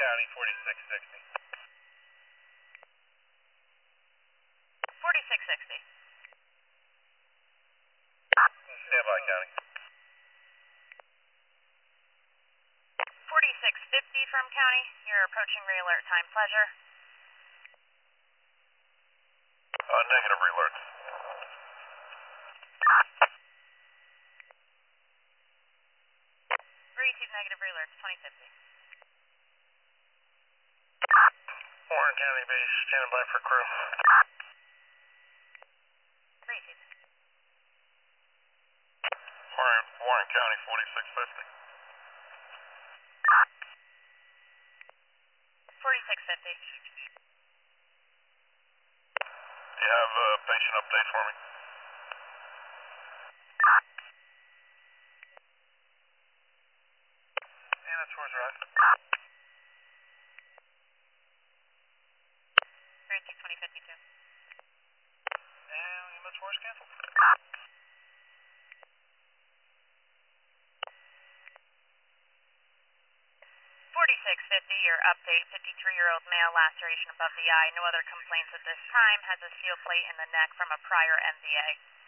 County, 4660. 4660. Stand by, County. 4650 from County. You're approaching re-alert time. Pleasure. Negative alert. 32 negative re-alert, 2050. Warren County base, standing by for crew. 32. Warren County, 4650. 4650. Do you have a patient update for me? Yeah, that's where's right. 36 2052. And EMS force canceled. 4650, your update, 53-year-old male, laceration above the eye, no other complaints at this time, has a steel plate in the neck from a prior MVA.